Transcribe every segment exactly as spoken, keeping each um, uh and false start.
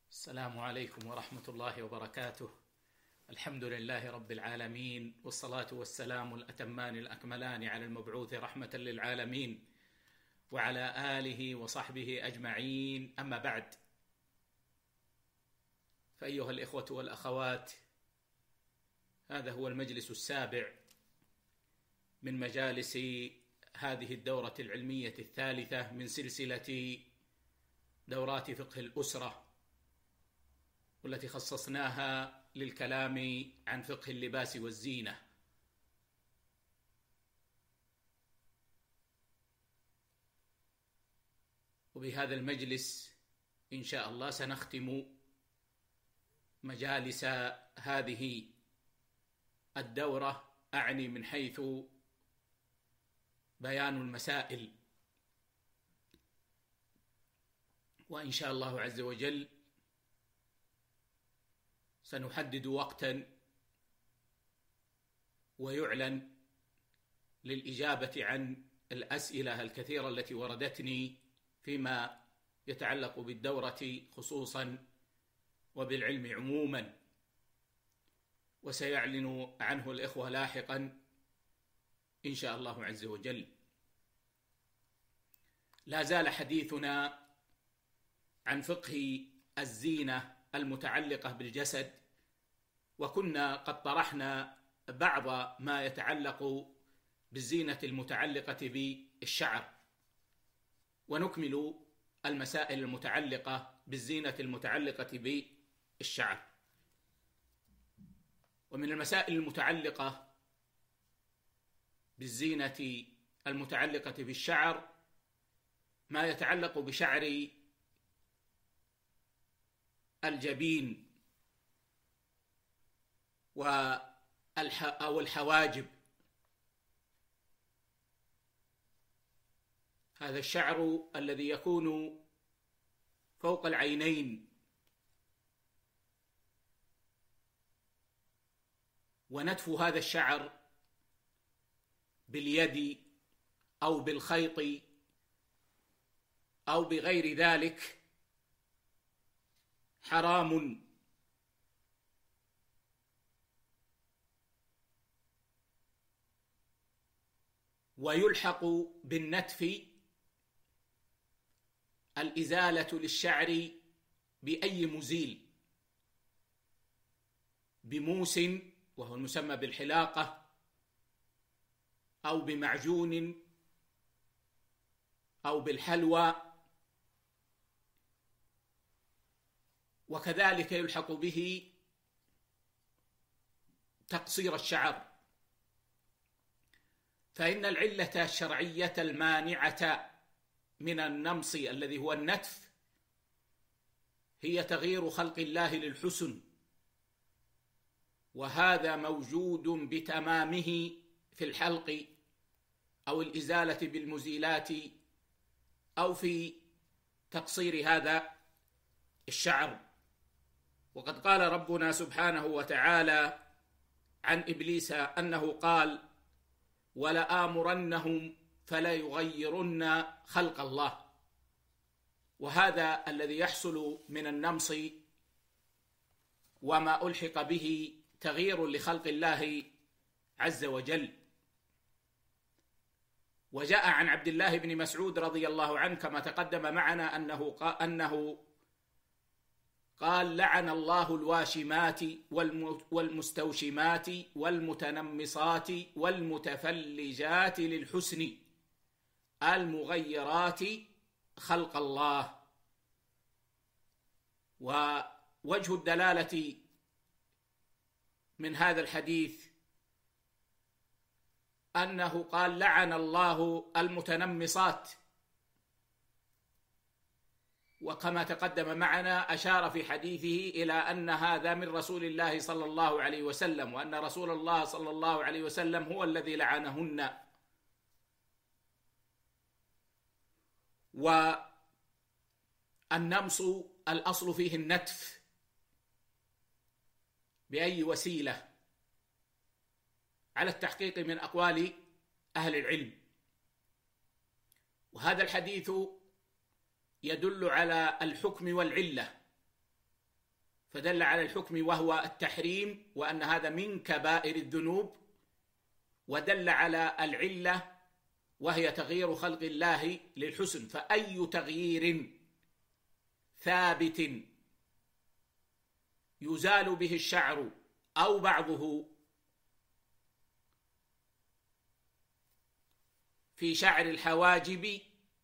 السلام عليكم ورحمة الله وبركاته. الحمد لله رب العالمين، والصلاة والسلام الأتمان الأكملان على المبعوث رحمة للعالمين وعلى آله وصحبه أجمعين، أما بعد. فأيها الإخوة والأخوات، هذا هو المجلس السابع من مجالس هذه الدورة العلمية الثالثة من سلسلة دورات فقه الأسرة، والتي خصصناها للكلام عن فقه اللباس والزينة. وبهذا المجلس إن شاء الله سنختم مجالس هذه الدورة، أعني من حيث بيان المسائل، وإن شاء الله عز وجل سنحدد وقتا ويعلن للإجابة عن الأسئلة الكثيرة التي وردتني فيما يتعلق بالدورة خصوصا وبالعلم عموما، وسيعلن عنه الإخوة لاحقا إن شاء الله عز وجل. لا زال حديثنا عن فقه الزينة المتعلقة بالجسد، وكنا قد طرحنا بعض ما يتعلق بالزينة المتعلقة بالشعر، ونكمل المسائل المتعلقة بالزينة المتعلقة بالشعر. ومن المسائل المتعلقة بالزينة المتعلقة بالشعر ما يتعلق بشعر الجبين أو الحواجب. هذا الشعر الذي يكون فوق العينين، ونتف هذا الشعر باليد أو بالخيط أو بغير ذلك حرام، ويلحق بالنتف الإزالة للشعر بأي مزيل، بموس وهو المسمى بالحلاقة، أو بمعجون، أو بالحلوى، وكذلك يلحق به تقصير الشعر. فإن العلة الشرعية المانعة من النمص الذي هو النتف هي تغيير خلق الله للحسن، وهذا موجود بتمامه في الحلق أو الإزالة بالمزيلات أو في تقصير هذا الشعر. وقد قال ربنا سبحانه وتعالى عن إبليس أنه قال: ولآمرنهم فلا يغيرن خلق الله. وهذا الذي يحصل من النمص وما ألحق به تغيير لخلق الله عز وجل. وجاء عن عبد الله بن مسعود رضي الله عنه كما تقدم معنا أنه قال, أنه قال: لعن الله الواشمات والمستوشمات والمتنمصات والمتفلجات للحسن المغيرات خلق الله. ووجه الدلالة من هذا الحديث أنه قال: لعن الله المتنمصات، وكما تقدم معنا أشار في حديثه إلى أن هذا من رسول الله صلى الله عليه وسلم، وأن رسول الله صلى الله عليه وسلم هو الذي لعنهن. والنمص الأصل فيه النتف بأي وسيلة على التحقيق من أقوال أهل العلم. وهذا الحديث يدل على الحكم والعلة، فدل على الحكم وهو التحريم، وأن هذا من كبائر الذنوب، ودل على العلة وهي تغيير خلق الله للحسن. فأي تغيير ثابت يزال به الشعر أو بعضه في شعر الحواجب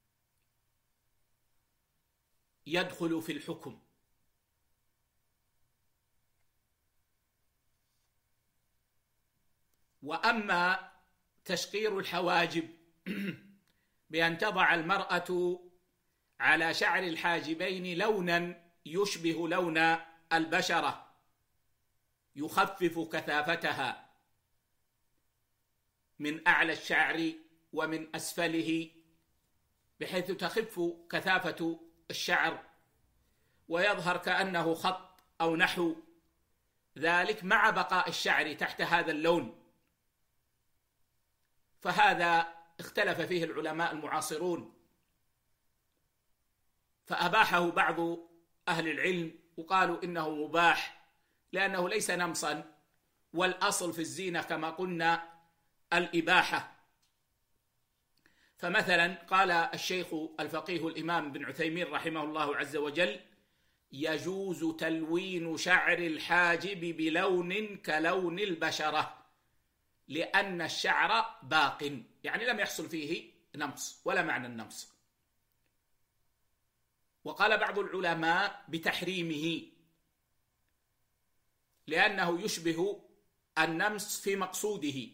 يدخل في الحكم. وأما تشقير الحواجب بأن تضع المرأة على شعر الحاجبين لونا يشبه لون البشرة يخفف كثافتها من أعلى الشعر ومن أسفله، بحيث تخف كثافة الشعر ويظهر كأنه خط أو نحو ذلك مع بقاء الشعر تحت هذا اللون. فهذا اختلف فيه العلماء المعاصرون، فأباحه بعض أهل العلم وقالوا إنه مباح لأنه ليس نمصا، والأصل في الزينة كما قلنا الإباحة. فمثلا قال الشيخ الفقيه الإمام بن عثيمين رحمه الله عز وجل: يجوز تلوين شعر الحاجب بلون كلون البشرة لأن الشعر باق، يعني لم يحصل فيه نمص ولا معنى النمص. وقال بعض العلماء بتحريمه لأنه يشبه النمص في مقصوده.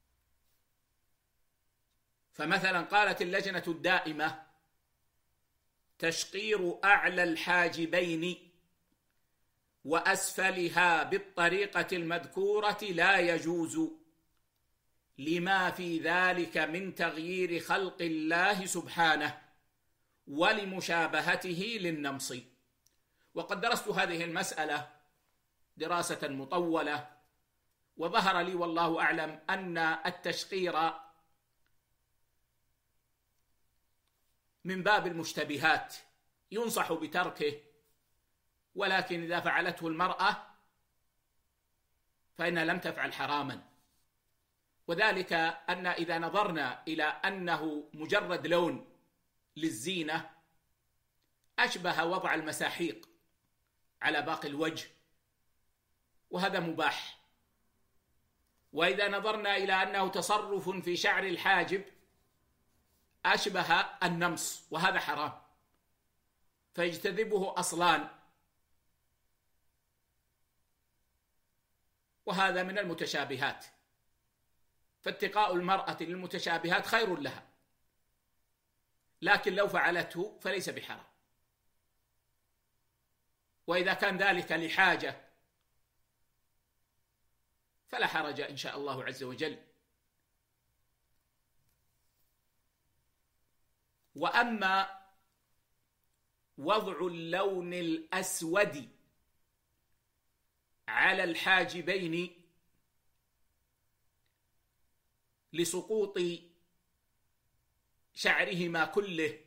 فمثلا قالت اللجنة الدائمة: تشقير أعلى الحاجبين وأسفلها بالطريقة المذكورة لا يجوز لما في ذلك من تغيير خلق الله سبحانه ولمشابهته للنمص. وقد درست هذه المسألة دراسة مطولة، وظهر لي والله أعلم أن التشقير من باب المشتبهات ينصح بتركه، ولكن إذا فعلته المرأة فإنها لم تفعل حراما. وذلك أن إذا نظرنا إلى أنه مجرد لون للزينة أشبه وضع المساحيق على باقي الوجه، وهذا مباح. وإذا نظرنا إلى أنه تصرف في شعر الحاجب أشبه النمص، وهذا حرام، فيجتذبه أصلان، وهذا من المتشابهات. فاتقاء المرأة للمتشابهات خير لها، لكن لو فعلته فليس بحرام. وإذا كان ذلك لحاجة فلا حرج إن شاء الله عز وجل. وأما وضع اللون الأسود على الحاجبين لسقوط شعرهما كله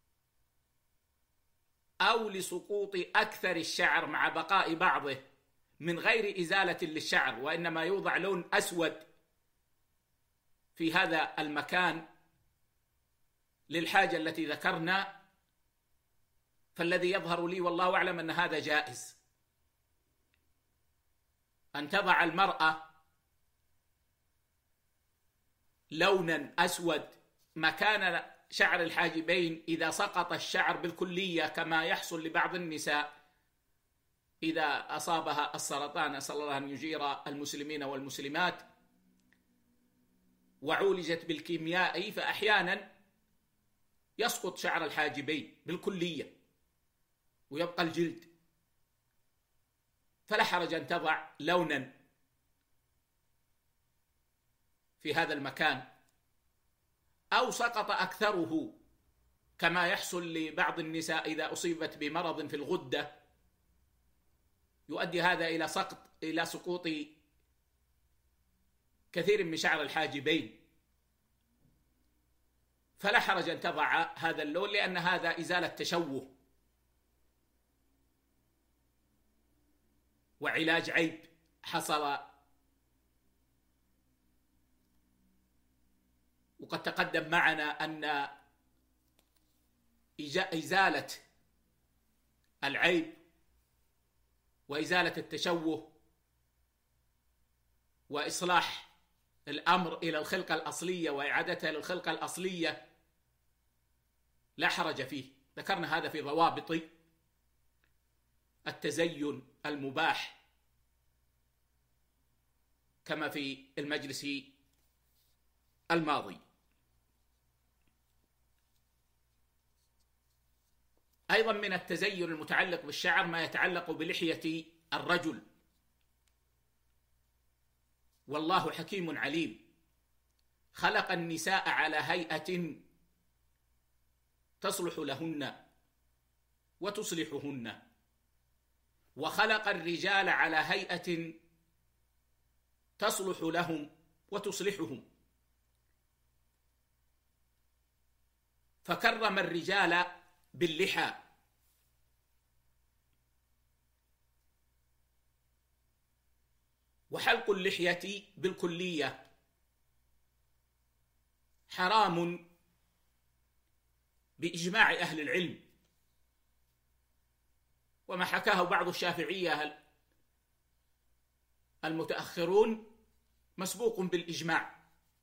أو لسقوط أكثر الشعر مع بقاء بعضه من غير إزالة للشعر، وإنما يوضع لون أسود في هذا المكان للحاجة التي ذكرنا، فالذي يظهر لي والله أعلم أن هذا جائز، أن تضع المرأة لونا أسود مكان شعر الحاجبين إذا سقط الشعر بالكلية، كما يحصل لبعض النساء إذا أصابها السرطان، أسأل الله أن يجير المسلمين والمسلمات، وعولجت بالكيمياء، فأحيانا يسقط شعر الحاجبين بالكلية ويبقى الجلد، فلا حرج أن تضع لونا في هذا المكان. أو سقط أكثره كما يحصل لبعض النساء إذا أصيبت بمرض في الغدة، يؤدي هذا إلى سقط إلى سقوط كثير من شعر الحاجبين، فلا حرج أن تضع هذا اللون، لأن هذا إزالة تشوه. وعلاج عيب حصل. وقد تقدم معنا أن إزالة العيب وإزالة التشوه وإصلاح الأمر إلى الخلقة الأصلية وإعادتها للخلقة الأصلية لا حرج فيه. ذكرنا هذا في ضوابط التزين المباح كما في المجلس الماضي. أيضا من التزين المتعلق بالشعر ما يتعلق بلحية الرجل. والله حكيم عليم، خلق النساء على هيئة تصلح لهن وتصلحهن، وخلق الرجال على هيئة تصلح لهم وتصلحهم، فكرم الرجال باللحى، وحلق اللحية بالكلية حرام بإجماع أهل العلم، وما حكاه بعض الشافعية المتأخرون مسبوق بالإجماع.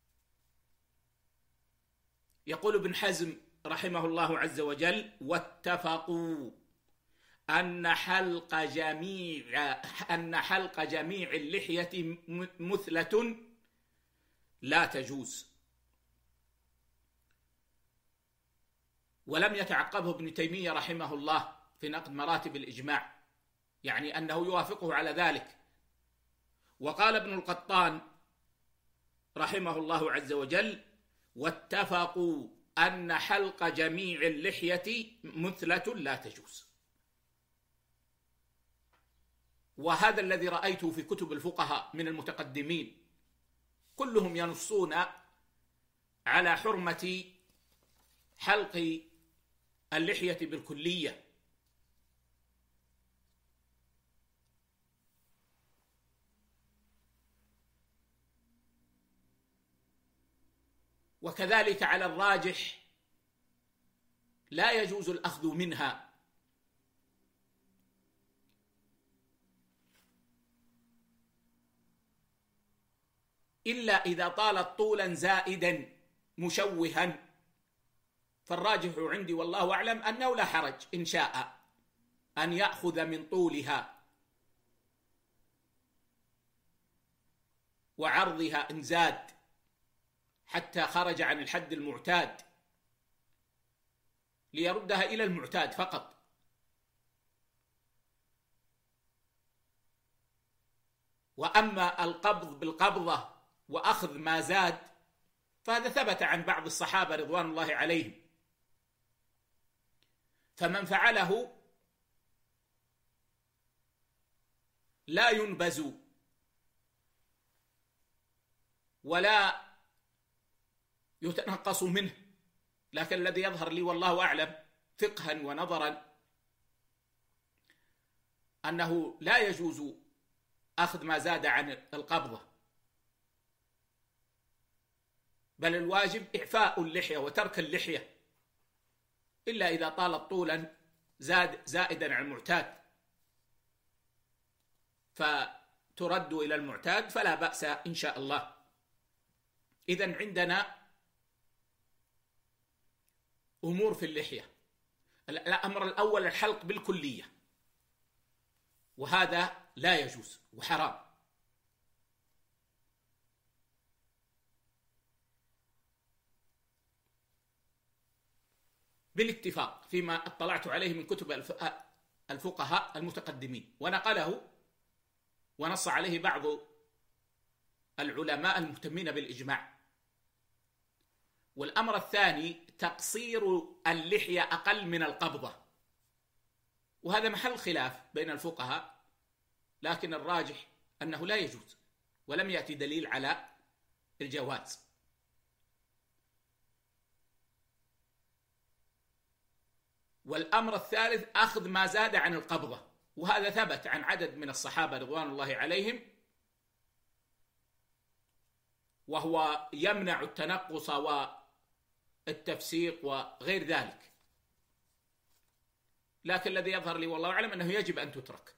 يقول ابن حزم رحمه الله عز وجل: واتفقوا أن حلق جميع أن حلق جميع اللحية مثلة لا تجوز. ولم يتعقبه ابن تيمية رحمه الله في نقد مراتب الإجماع، يعني أنه يوافقه على ذلك. وقال ابن القطان رحمه الله عز وجل: واتفقوا أن حلق جميع اللحية مثلة لا تجوز. وهذا الذي رأيته في كتب الفقهاء من المتقدمين، كلهم ينصون على حرمة حلق اللحية بالكلية. وكذلك على الراجح لا يجوز الأخذ منها، إلا إذا طالت طولا زائدا مشوها، فالراجح عندي والله أعلم أنه لا حرج إن شاء أن يأخذ من طولها وعرضها إن زاد حتى خرج عن الحد المعتاد ليردها إلى المعتاد فقط. وأما القبض بالقبضة وأخذ ما زاد فهذا ثبت عن بعض الصحابة رضوان الله عليهم، فمن فعله لا ينبز ولا يتنقص منه. لكن الذي يظهر لي والله أعلم فقها ونظرا أنه لا يجوز أخذ ما زاد عن القبضة، بل الواجب إعفاء اللحية وترك اللحية، إلا إذا طالت طولا زاد زائدا عن المعتاد فترد إلى المعتاد فلا بأس إن شاء الله. إذن عندنا أمور في اللحية. الأمر الأول الحلق بالكلية، وهذا لا يجوز وحرام. بالاتفاق فيما اطلعت عليه من كتب الفقهاء المتقدمين، ونقله ونص عليه بعض العلماء المهتمين بالإجماع. والأمر الثاني تقصير اللحية أقل من القبضة، وهذا محل خلاف بين الفقهاء، لكن الراجح أنه لا يجوز، ولم يأتي دليل على الجواز. والأمر الثالث أخذ ما زاد عن القبضة، وهذا ثبت عن عدد من الصحابة رضوان الله عليهم، وهو يمنع التنقص والتفسيق وغير ذلك. لكن الذي يظهر لي والله أعلم أنه يجب أن تترك.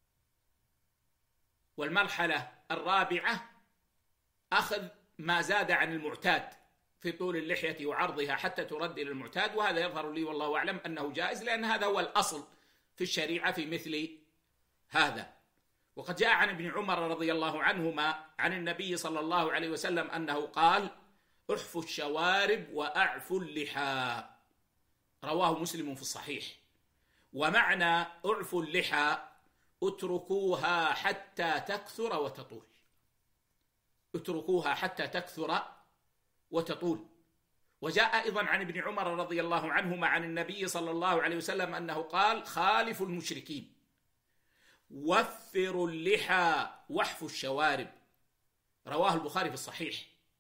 والمرحلة الرابعة أخذ ما زاد عن المعتاد في طول اللحية وعرضها حتى ترد إلى المعتاد، وهذا يظهر لي والله أعلم أنه جائز، لأن هذا هو الأصل في الشريعة في مثل هذا. وقد جاء عن ابن عمر رضي الله عنهما عن النبي صلى الله عليه وسلم أنه قال: احفوا الشوارب وأعفوا اللحى، رواه مسلم في الصحيح. ومعنى اعفوا اللحى اتركوها حتى تكثر وتطول، اتركوها حتى تكثر وتطول. وجاء أيضا عن ابن عمر رضي الله عنهما عن النبي صلى الله عليه وسلم أنه قال: خالفوا المشركين، وفروا اللحى واحفوا الشوارب، رواه البخاري في الصحيح.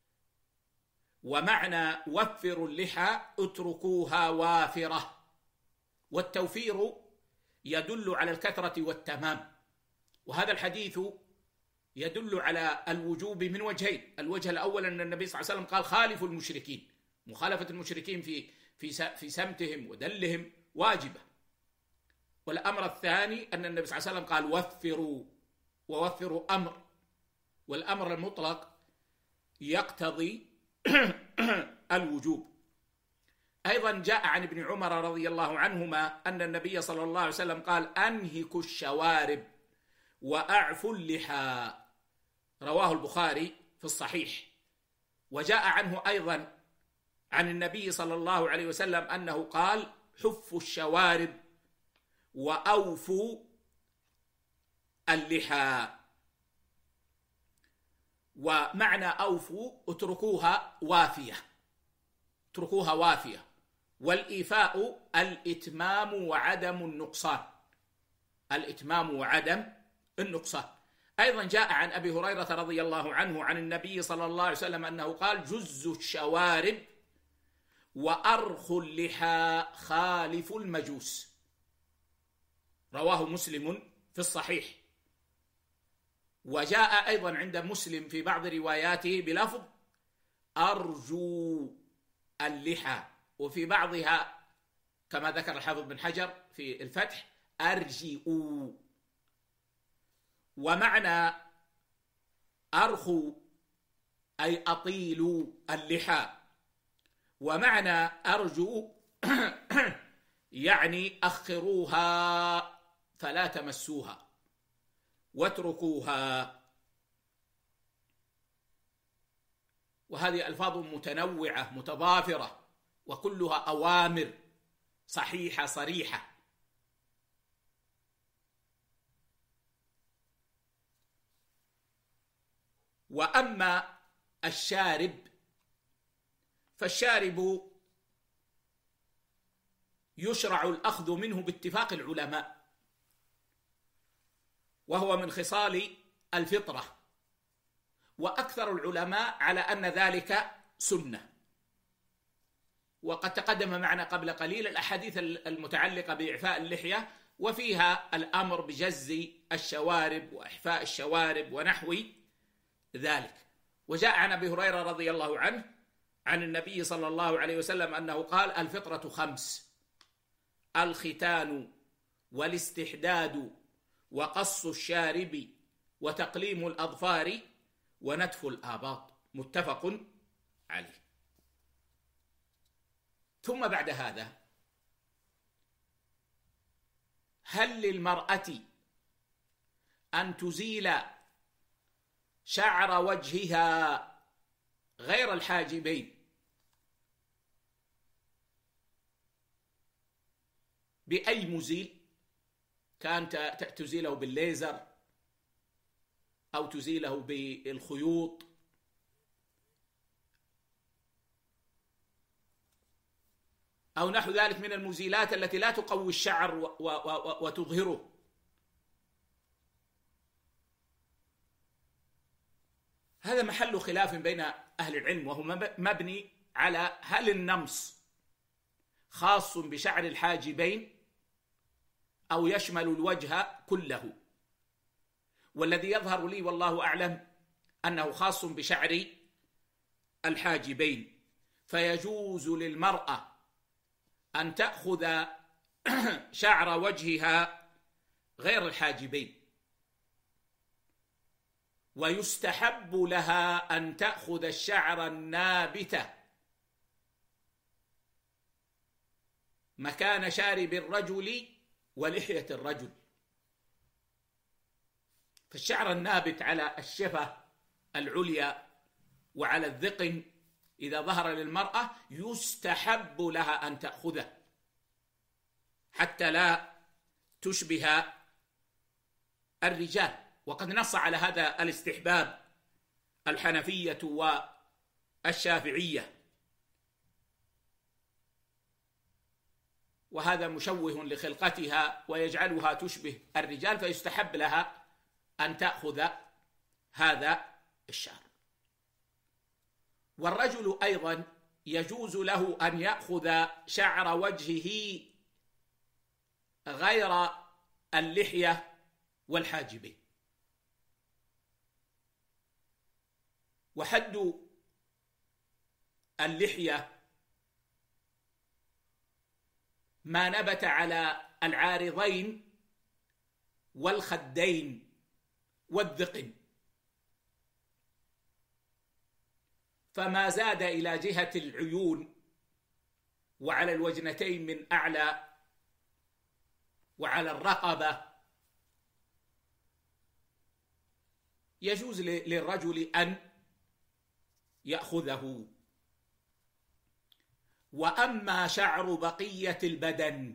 ومعنى وفروا اللحى اتركوها وافرة، والتوفير يدل على الكثرة والتمام، وهذا الحديث يدل على الوجوب من وجهين. الوجه الأول أن النبي صلى الله عليه وسلم قال: خالفوا المشركين، مخالفة المشركين في في في سمتهم ودلهم واجبة. والأمر الثاني أن النبي صلى الله عليه وسلم قال: وفروا، ووفروا أمر، والأمر المطلق يقتضي الوجوب. أيضا جاء عن ابن عمر رضي الله عنهما أن النبي صلى الله عليه وسلم قال: أنهكوا الشوارب وأعفوا اللحى، رواه البخاري في الصحيح. وجاء عنه أيضا عن النبي صلى الله عليه وسلم أنه قال: حفوا الشوارب وأوفوا اللحى. ومعنى أوفوا اتركوها وافية، اتركوها وافية. والإيفاء الإتمام وعدم النقصان، الإتمام وعدم النقصان. أيضا جاء عن أبي هريرة رضي الله عنه عن النبي صلى الله عليه وسلم أنه قال: جزوا الشوارب وأرخوا اللحى خالفوا المجوس، رواه مسلم في الصحيح. وجاء أيضا عند مسلم في بعض رواياته بلفظ أرجو اللحى، وفي بعضها كما ذكر الحافظ بن حجر في الفتح أرجئوا. ومعنى أرخوا أي أطيلوا اللحى، ومعنى أرجو يعني أخروها فلا تمسوها واتركوها. وهذه ألفاظ متنوعة متضافرة، وكلها أوامر صحيحة صريحة. وأما الشارب فالشارب يشرع الأخذ منه باتفاق العلماء، وهو من خصال الفطرة، وأكثر العلماء على أن ذلك سنة. وقد تقدم معنا قبل قليل الأحاديث المتعلقة بإعفاء اللحية، وفيها الأمر بجز الشوارب وإحفاء الشوارب ونحو ذلك. وجاء عن أبي هريرة رضي الله عنه عن النبي صلى الله عليه وسلم أنه قال: الفطرة خمس: الختان والاستحداد وقص الشارب وتقليم الأظفار ونتف الآباط، متفق عليه. ثم بعد هذا، هل للمرأة أن تزيل شعر وجهها غير الحاجبين بأي مزيل؟ كان تزيله بالليزر أو تزيله بالخيوط أو نحو ذلك من المزيلات التي لا تقوي الشعر وتظهره. هذا محل خلاف بين أهل العلم، وهو مبني على هل النمص خاص بشعر الحاجبين أو يشمل الوجه كله. والذي يظهر لي والله أعلم أنه خاص بشعر الحاجبين، فيجوز للمرأة أن تأخذ شعر وجهها غير الحاجبين، ويستحب لها أن تأخذ الشعر النابت مكان شارب الرجل ولحية الرجل. فالشعر النابت على الشفة العليا وعلى الذقن إذا ظهر للمرأة يستحب لها أن تأخذه حتى لا تشبه الرجال. وقد نص على هذا الاستحباب الحنفية والشافعية، وهذا مشوه لخلقتها ويجعلها تشبه الرجال، فيستحب لها أن تأخذ هذا الشعر. والرجل أيضا يجوز له أن يأخذ شعر وجهه غير اللحية والحاجبين. وحد اللحية ما نبت على العارضين والخدين والذقن، فما زاد إلى جهة العيون وعلى الوجنتين من أعلى وعلى الرقبة يجوز للرجل أن يأخذه. وأما شعر بقية البدن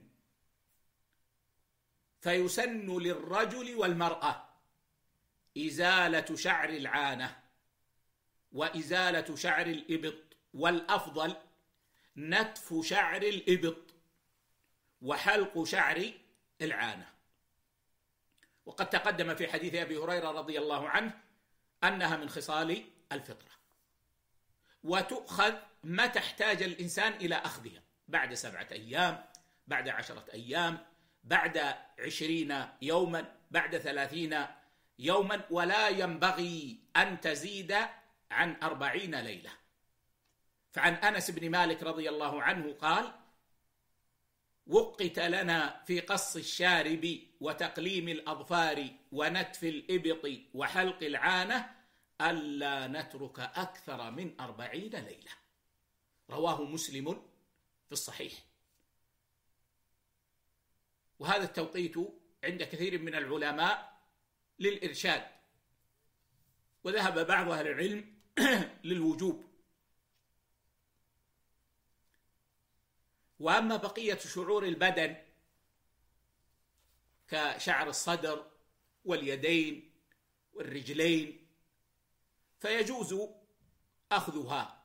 فيسن للرجل والمرأة إزالة شعر العانة وإزالة شعر الإبط، والأفضل نتف شعر الإبط وحلق شعر العانة. وقد تقدم في حديث أبي هريرة رضي الله عنه أنها من خصال الفطرة، وتؤخذ متى احتاج الإنسان إلى أخذها، بعد سبعة أيام، بعد عشرة أيام، بعد عشرين يوما، بعد ثلاثين يوما، ولا ينبغي أن تزيد عن أربعين ليلة. فعن أنس بن مالك رضي الله عنه قال: وقت لنا في قص الشارب وتقليم الأظفار ونتف الإبط وحلق العانة ألا نترك أكثر من أربعين ليلة. رواه مسلم في الصحيح. وهذا التوقيت عند كثير من العلماء للإرشاد، وذهب بعض أهل العلم للوجوب. وأما بقية شعور البدن كشعر الصدر واليدين والرجلين فيجوز أخذها،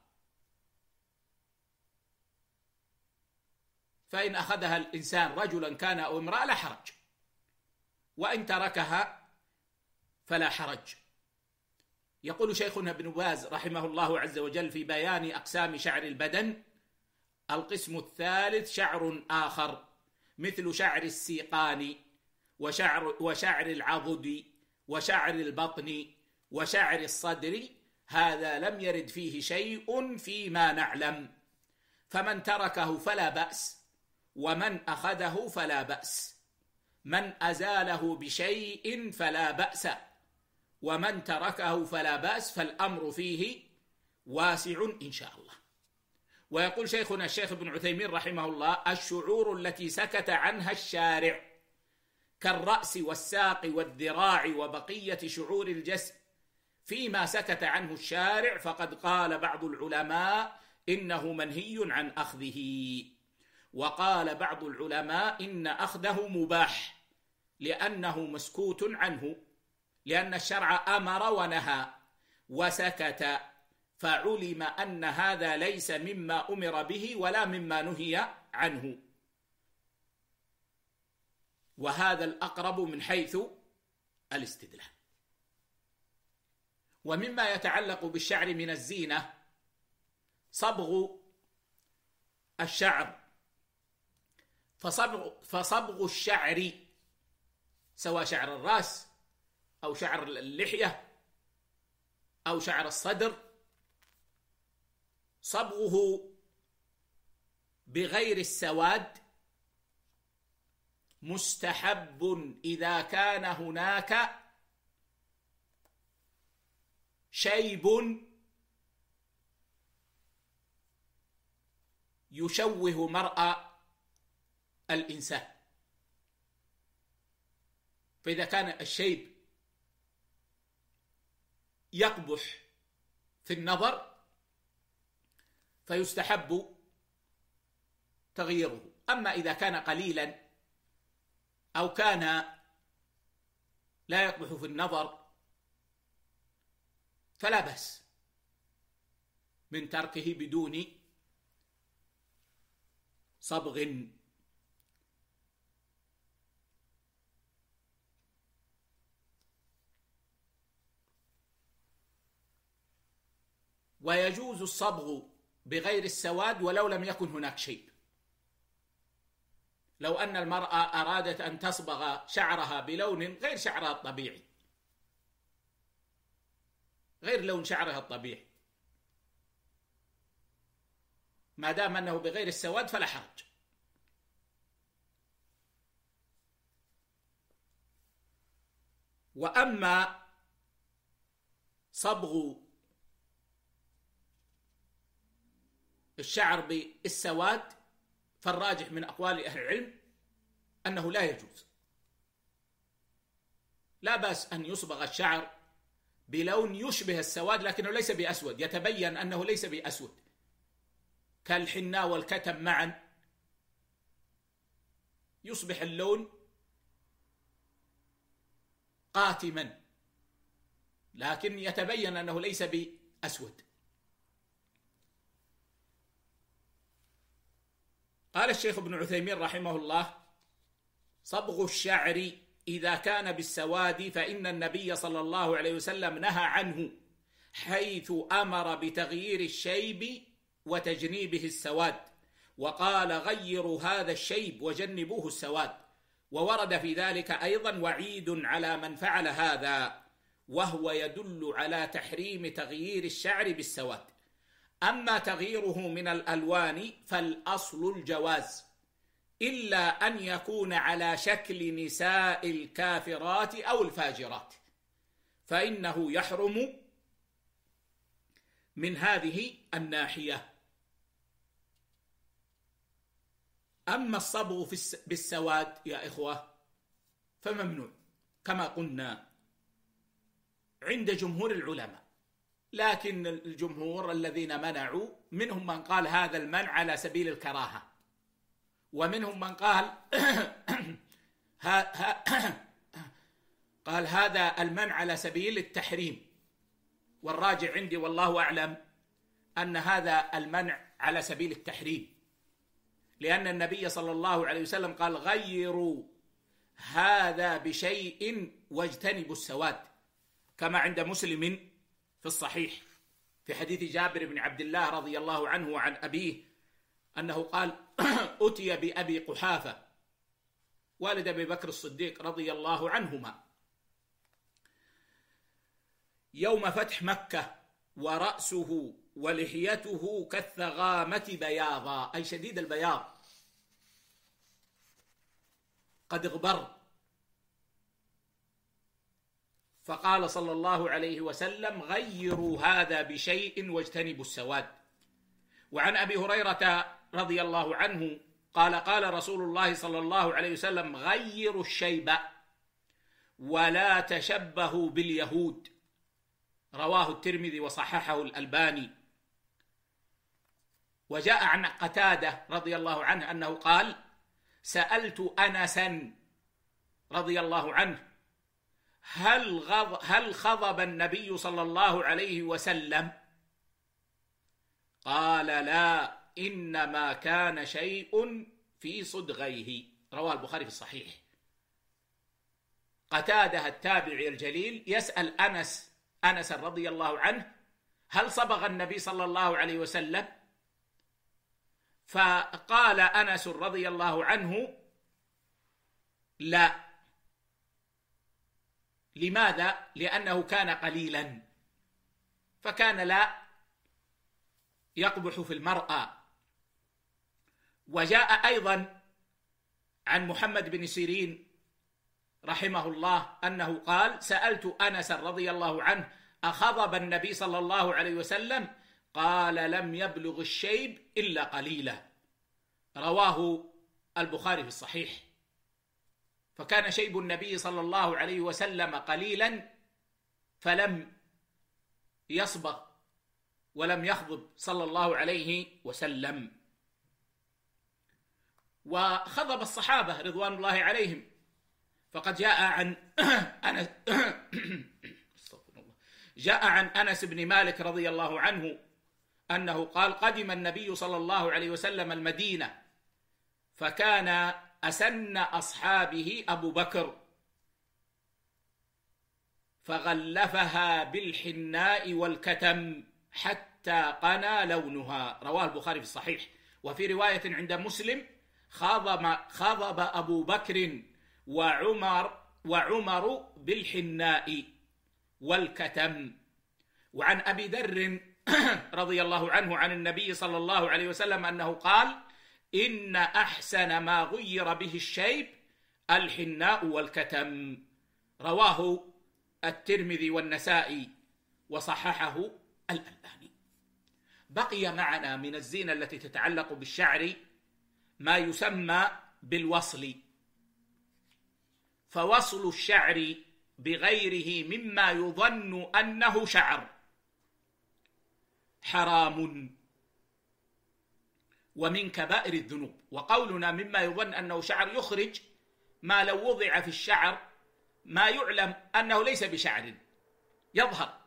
فإن أخذها الإنسان رجلا كان أو امرأة لا حرج، وإن تركها فلا حرج. يقول شيخنا ابن باز رحمه الله عز وجل في بيان أقسام شعر البدن: القسم الثالث شعر آخر مثل شعر السيقان وشعر, وشعر العضد وشعر البطن وشعر الصدر، هذا لم يرد فيه شيء فيما نعلم، فمن تركه فلا بأس، ومن أخذه فلا بأس، من أزاله بشيء فلا بأس، ومن تركه فلا بأس، فالأمر فيه واسع إن شاء الله. ويقول شيخنا الشيخ ابن عثيمين رحمه الله: الشعور التي سكت عنها الشارع كالرأس والساق والذراع وبقية شعور الجسم فيما سكت عنه الشارع فقد قال بعض العلماء إنه منهي عن أخذه، وقال بعض العلماء إن أخذه مباح لأنه مسكوت عنه، لأن الشرع أمر ونهى وسكت، فعلم أن هذا ليس مما أمر به ولا مما نهي عنه، وهذا الأقرب من حيث الاستدلال. ومما يتعلق بالشعر من الزينة صبغ الشعر، فصبغ, فصبغ الشعر سواء شعر الرأس أو شعر اللحية أو شعر الصدر، صبغه بغير السواد مستحب إذا كان هناك شيب يشوه مرأى الإنسان. فإذا كان الشيب يقبح في النظر فيستحب تغييره. أما إذا كان قليلا أو كان لا يقبح في النظر فلا بأس من تركه بدون صبغ. ويجوز الصبغ بغير السواد ولو لم يكن هناك شيء. لو أن المرأة أرادت أن تصبغ شعرها بلون غير شعرها الطبيعي، غير لون شعرها الطبيعي، ما دام أنه بغير السواد فلا حرج. وأما صبغ الشعر بالسواد فالراجح من أقوال أهل العلم أنه لا يجوز. لا بأس أن يصبغ الشعر بلون يشبه السواد لكنه ليس بأسود، يتبين أنه ليس بأسود، كالحناء والكتم معا، يصبح اللون قاتما لكن يتبين أنه ليس بأسود. قال الشيخ ابن عثيمين رحمه الله: صبغ الشعر إذا كان بالسواد فإن النبي صلى الله عليه وسلم نهى عنه، حيث أمر بتغيير الشيب وتجنيبه السواد، وقال: غيروا هذا الشيب وجنبوه السواد. وورد في ذلك أيضا وعيد على من فعل هذا، وهو يدل على تحريم تغيير الشعر بالسواد. أما تغييره من الألوان فالأصل الجواز، إلا أن يكون على شكل نساء الكافرات أو الفاجرات، فإنه يحرم من هذه الناحية. أما الصبغ بالسواد يا إخوة فممنوع كما قلنا عند جمهور العلماء، لكن الجمهور الذين منعوا منهم من قال هذا المنع على سبيل الكراهة، ومنهم من قال قال هذا المنع على سبيل التحريم. والراجع عندي والله أعلم أن هذا المنع على سبيل التحريم، لأن النبي صلى الله عليه وسلم قال: غيروا هذا بشيء واجتنبوا السواد، كما عند مسلم في الصحيح في حديث جابر بن عبد الله رضي الله عنه وعن أبيه أنه قال: أتي بأبي قحافة والد أبي بكر الصديق رضي الله عنهما يوم فتح مكة، ورأسه ولحيته كالثغامة بياضا، أي شديد البياض قد اغبر. فقال صلى الله عليه وسلم: غيروا هذا بشيء واجتنبوا السواد. وعن أبي هريرة رضي الله عنه قال: قال رسول الله صلى الله عليه وسلم: غيروا الشيب ولا تشبهوا باليهود. رواه الترمذي وصححه الألباني. وجاء عن قتادة رضي الله عنه أنه قال: سألت أنسا رضي الله عنه: هل غض هل خضب النبي صلى الله عليه وسلم؟ قال: لا، إنما كان شيء في صدغيه. رواه البخاري في الصحيح. قتادة التابعي الجليل يسأل أنس أنس رضي الله عنه: هل صبغ النبي صلى الله عليه وسلم؟ فقال أنس رضي الله عنه: لا، لماذا؟ لأنه كان قليلا، فكان لا يقبح في المرأة. وجاء أيضا عن محمد بن سيرين رحمه الله أنه قال: سألت أنس رضي الله عنه: أخضب النبي صلى الله عليه وسلم؟ قال: لم يبلغ الشيب إلا قليلا. رواه البخاري في الصحيح. فكان شيب النبي صلى الله عليه وسلم قليلا، فلم يصبغ ولم يخضب صلى الله عليه وسلم. وخضب الصحابة رضوان الله عليهم، فقد جاء عن أنس جاء عن أنس بن مالك رضي الله عنه أنه قال: قدم النبي صلى الله عليه وسلم المدينة، فكان أسن أصحابه أبو بكر، فغلفها بالحناء والكتم حتى قنى لونها. رواه البخاري في الصحيح. وفي رواية عند مسلم: خضب, خضب أبو بكر وعمر وعمر بالحناء والكتم. وعن أبي ذر رضي الله عنه عن النبي صلى الله عليه وسلم أنه قال: إن أحسن ما غير به الشيب الحناء والكتم. رواه الترمذي والنسائي وصححه الألباني. بقي معنا من الزينة التي تتعلق بالشعر ما يسمى بالوصل. فوصل الشعر بغيره مما يظن أنه شعر حرام ومن كبائر الذنوب. وقولنا مما يظن أنه شعر يخرج ما لو وضع في الشعر ما يعلم أنه ليس بشعر، يظهر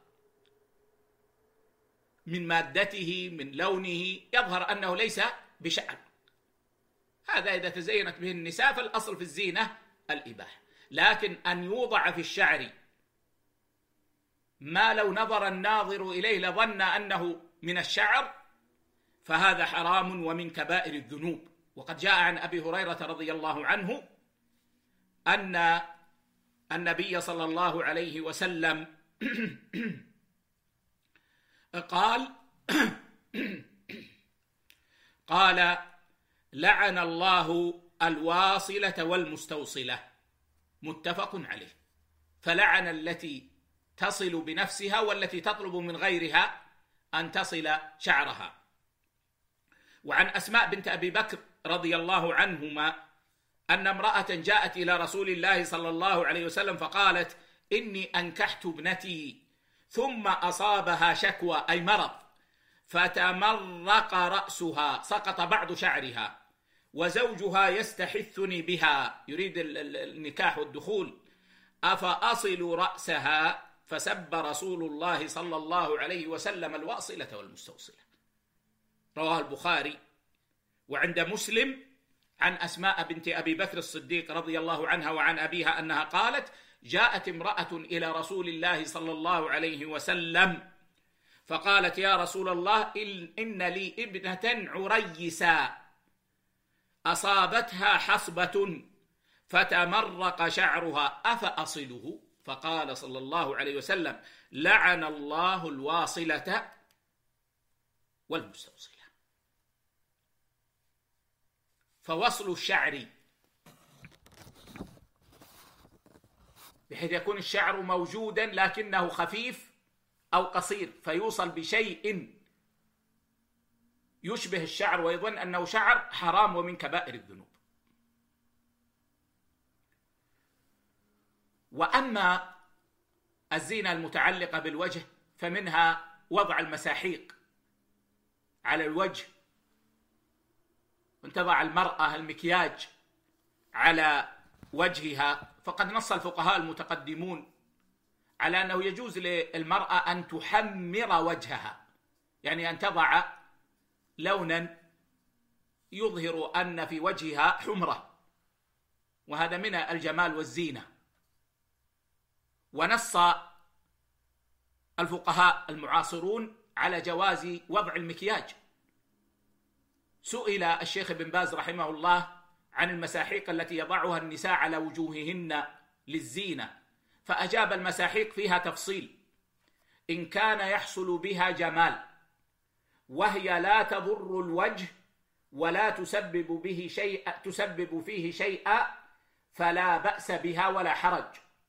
من مادته من لونه، يظهر أنه ليس بشعر. هذا إذا تزينت به النساء فالأصل في الزينة الإباحة. لكن أن يوضع في الشعر ما لو نظر الناظر إليه لظن أنه من الشعر، فهذا حرام ومن كبائر الذنوب. وقد جاء عن أبي هريرة رضي الله عنه أن النبي صلى الله عليه وسلم قال قال: لعن الله الواصلة والمستوصلة. متفق عليه. فلعن التي تصل بنفسها والتي تطلب من غيرها أن تصل شعرها. وعن أسماء بنت أبي بكر رضي الله عنهما أن امرأة جاءت إلى رسول الله صلى الله عليه وسلم فقالت: إني أنكحت ابنتي ثم أصابها شكوى أي مرض، فتمرق رأسها، سقط بعض شعرها، وزوجها يستحثني بها، يريد النكاح والدخول، أفأصل رأسها؟ فسب رسول الله صلى الله عليه وسلم الواصلة والمستوصلة. رواه البخاري. وعند مسلم عن أسماء بنت أبي بكر الصديق رضي الله عنها وعن أبيها أنها قالت: جاءت امرأة إلى رسول الله صلى الله عليه وسلم فقالت: يا رسول الله، إن لي ابنة عريسا أصابتها حصبة فتمرق شعرها، أفأصله؟ فقال صلى الله عليه وسلم: لعن الله الواصلة والمستوصلة. فوصل الشعر بحيث يكون الشعر موجودا لكنه خفيف أو قصير، فيوصل بشيء يشبه الشعر ويظن أنه شعر، حرام ومن كبائر الذنوب. وأما الزينة المتعلقة بالوجه فمنها وضع المساحيق على الوجه، أن تضع المرأة المكياج على وجهها. فقد نص الفقهاء المتقدمون على أنه يجوز للمرأة أن تحمر وجهها، يعني أن تضع لونا يظهر أن في وجهها حمرة، وهذا من الجمال والزينة. ونص الفقهاء المعاصرون على جواز وضع المكياج. سئل الشيخ ابن باز رحمه الله عن المساحيق التي يضعها النساء على وجوههن للزينة، فأجاب المساحيق فيها تفصيل: إن كان يحصل بها جمال وهي لا تضر الوجه ولا تسبب به شيء تسبب فيه شيئا فلا بأس بها ولا حرج.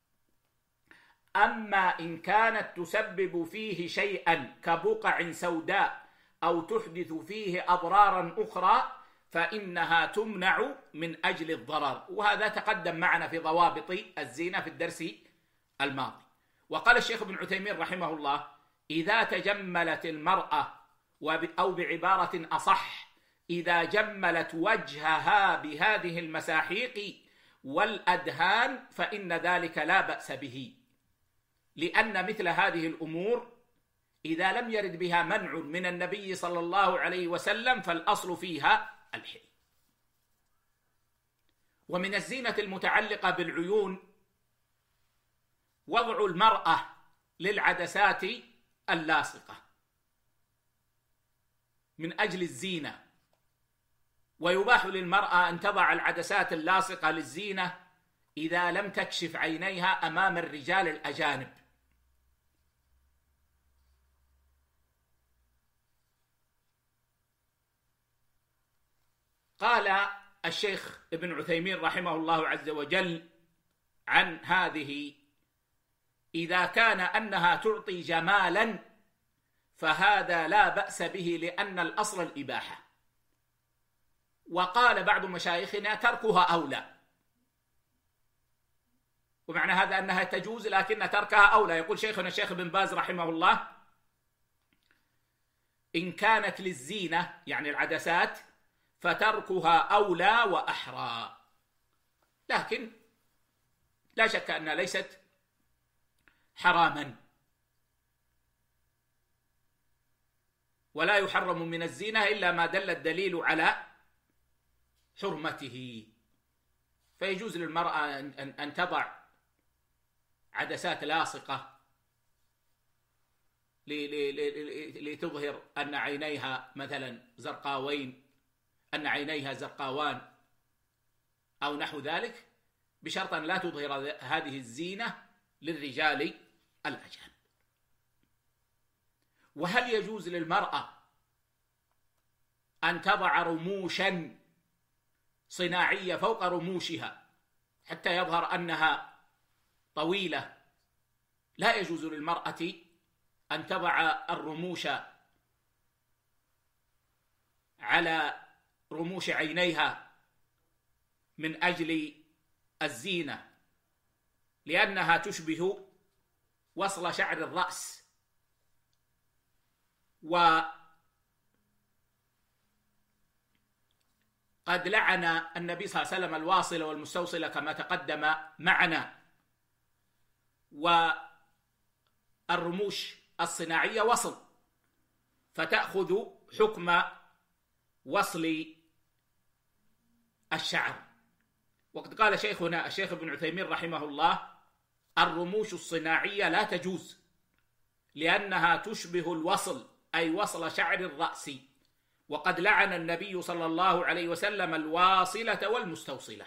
أما إن كانت تسبب فيه شيئا كبقع سوداء أو تحدث فيه أضرارا أخرى فإنها تمنع من أجل الضرر. وهذا تقدم معنا في ضوابط الزينة في الدرس الماضي. وقال الشيخ ابن عثيمين رحمه الله: إذا تجملت المرأة، أو بعبارة أصح إذا جملت وجهها بهذه المساحيق والأدهان فإن ذلك لا بأس به، لأن مثل هذه الأمور إذا لم يرد بها منع من النبي صلى الله عليه وسلم فالأصل فيها الحل. ومن الزينة المتعلقة بالعيون وضع المرأة للعدسات اللاصقة من أجل الزينة، ويباح للمرأة أن تضع العدسات اللاصقة للزينة إذا لم تكشف عينيها أمام الرجال الأجانب. قال الشيخ ابن عثيمين رحمه الله عز وجل عن هذه: إذا كان أنها تعطي جمالا فهذا لا بأس به لأن الأصل الإباحة. وقال بعض مشايخنا: تركها أولى. ومعنى هذا أنها تجوز لكن تركها أولى. يقول شيخنا الشيخ بن باز رحمه الله: إن كانت للزينة يعني العدسات فتركها أولى وأحرى، لكن لا شك أنها ليست حراما، ولا يحرم من الزينة إلا ما دل الدليل على حرمته. فيجوز للمرأة أن تضع عدسات لاصقة لتظهر أن عينيها مثلا زرقاوين، أن عينيها زرقاوان أو نحو ذلك، بشرط أن لا تظهر هذه الزينة للرجال الأجانب. وهل يجوز للمرأة أن تضع رموشا صناعية فوق رموشها حتى يظهر أنها طويلة؟ لا يجوز للمرأة أن تضع الرموش على رموش عينيها من أجل الزينة، لأنها تشبه وصل شعر الرأس. وقد لعن النبي صلى الله عليه وسلم الواصلة والمستوصلة كما تقدم معنا. والرموش الصناعية وصل، فتأخذ حكم وصل الشعر. وقد قال شيخنا الشيخ ابن عثيمين رحمه الله: الرموش الصناعية لا تجوز لأنها تشبه الوصل، أي وصل شعر الرأس. وقد لعن النبي صلى الله عليه وسلم الواصلة والمستوصلة.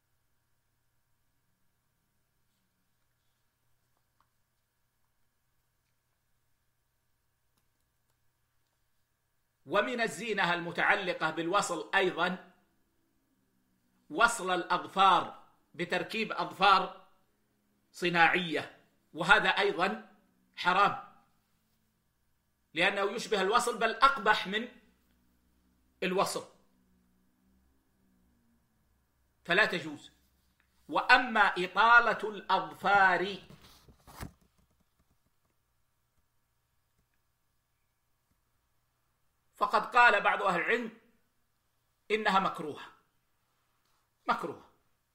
ومن الزينة المتعلقة بالوصل أيضا وصل الأظفار بتركيب أظفار صناعية، وهذا أيضا حرام لأنه يشبه الوصل بل أقبح من الوصل، فلا تجوز. وأما إطالة الأظفار فقد قال بعض أهل العلم إنها مكروهة مكروهة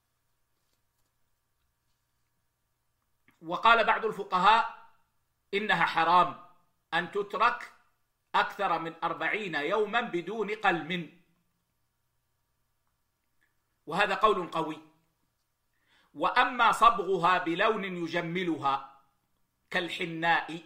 وقال بعض الفقهاء إنها حرام أن تترك أكثر من أربعين يوما بدون قلم، وهذا قول قوي. وأما صبغها بلون يجملها كالحناء،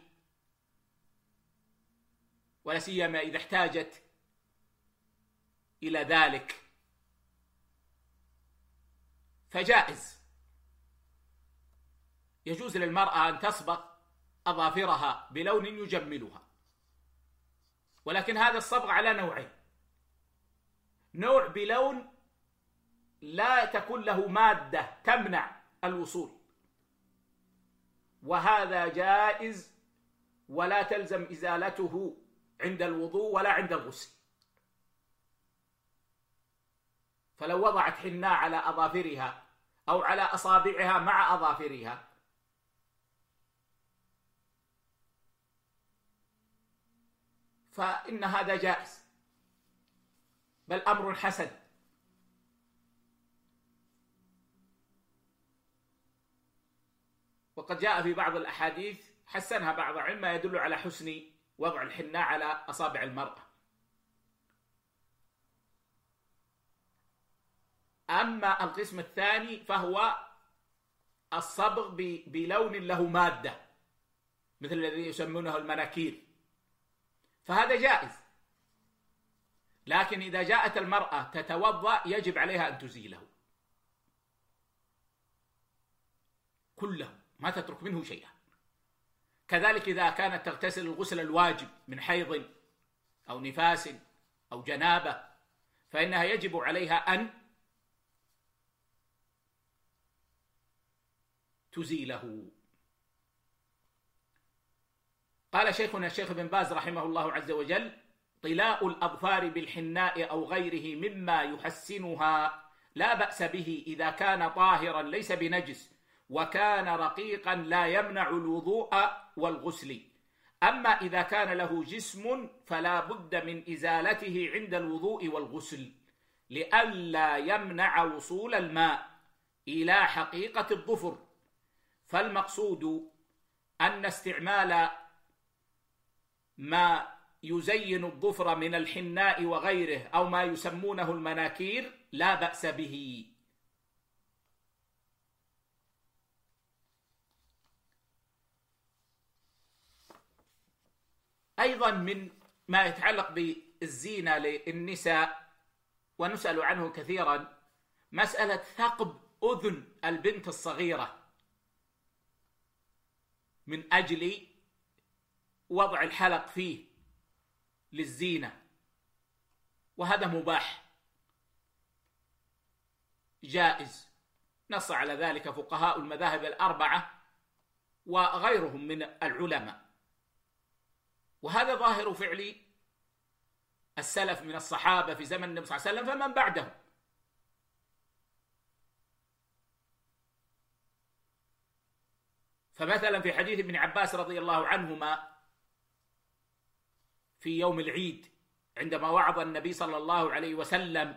ولا سيما إذا احتاجت إلى ذلك، فجائز. يجوز للمرأة أن تصبغ أظافرها بلون يجملها، ولكن هذا الصبغ على نوعين: نوع بلون لا تكون له مادة تمنع الوصول، وهذا جائز ولا تلزم إزالته عند الوضوء ولا عند الغسل. فلو وضعت حناء على أظافرها أو على أصابعها مع أظافرها فإن هذا جائز، بل أمر حسن. وقد جاء في بعض الأحاديث حسنها بعض العلماء ما يدل على حسن وضع الحناء على أصابع المرأة. أما القسم الثاني فهو الصبغ بلون له مادة مثل الذي يسمونه المناكير، فهذا جائز، لكن إذا جاءت المرأة تتوضأ يجب عليها أن تزيله كله، ما تترك منه شيئا. كذلك إذا كانت تغتسل الغسل الواجب من حيض أو نفاس أو جنابة فإنها يجب عليها أن تزيله. قال شيخنا الشيخ بن باز رحمه الله عز وجل: طلاء الأظفار بالحناء أو غيره مما يحسنها لا بأس به إذا كان طاهرا ليس بنجس وكان رقيقا لا يمنع الوضوء والغسل. أما إذا كان له جسم فلا بد من إزالته عند الوضوء والغسل لئلا يمنع وصول الماء إلى حقيقة الظفر. فالمقصود أن استعمال ما يزين الظفر من الحناء وغيره أو ما يسمونه المناكير لا بأس به. أيضا من ما يتعلق بالزينة للنساء ونسأل عنه كثيرا مسألة ثقب أذن البنت الصغيرة من أجل وضع الحلق فيه للزينة، وهذا مباح جائز، نص على ذلك فقهاء المذاهب الأربعة وغيرهم من العلماء، وهذا ظاهر فعل السلف من الصحابة في زمن النبي صلى الله عليه وسلم فمن بعدهم. فمثلا في حديث ابن عباس رضي الله عنهما في يوم العيد عندما وعظ النبي صلى الله عليه وسلم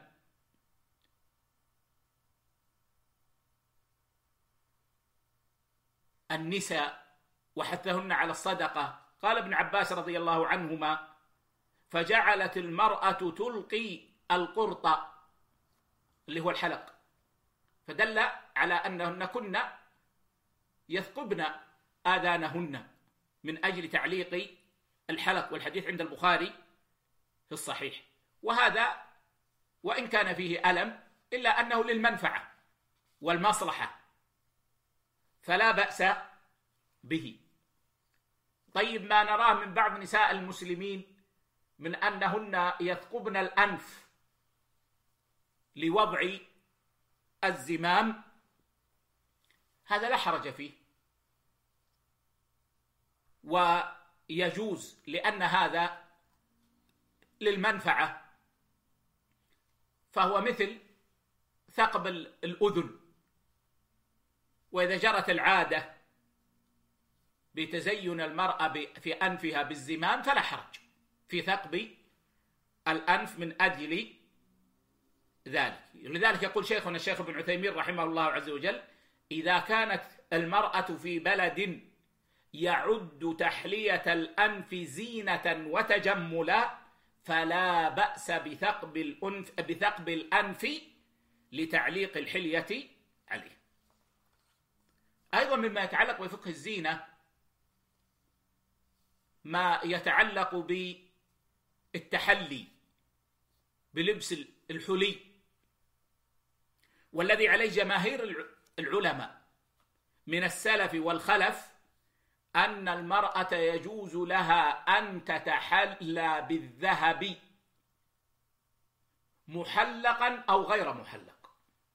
النساء وحثهن على الصدقة، قال ابن عباس رضي الله عنهما: فجعلت المرأة تلقي القرط اللي هو الحلق، فدل على أنهن كن يثقبن آذانهن من أجل تعليق الحلق، والحديث عند البخاري في الصحيح. وهذا وإن كان فيه ألم إلا أنه للمنفعة والمصلحة فلا بأس به. طيب، ما نراه من بعض نساء المسلمين من أنهن يثقبن الأنف لوضع الزمام، هذا لا حرج فيه ويجوز، لأن هذا للمنفعة، فهو مثل ثقب الأذن. وإذا جرت العادة بتزين المرأة في أنفها بالزمام فلا حرج في ثقب الأنف من أجل ذلك. لذلك يقول شيخنا الشيخ ابن عثيمين رحمه الله عز وجل: إذا كانت المرأة في بلد يعد تحلية الأنف زينة وتجملا فلا بأس بثقب الأنف بثقب الأنف لتعليق الحلية عليه. أيضا مما يتعلق بفقه الزينة ما يتعلق بالتحلي بلبس الحلي، والذي عليه جماهير العلماء من السلف والخلف أن المرأة يجوز لها أن تتحلى بالذهب محلقا أو غير محلق.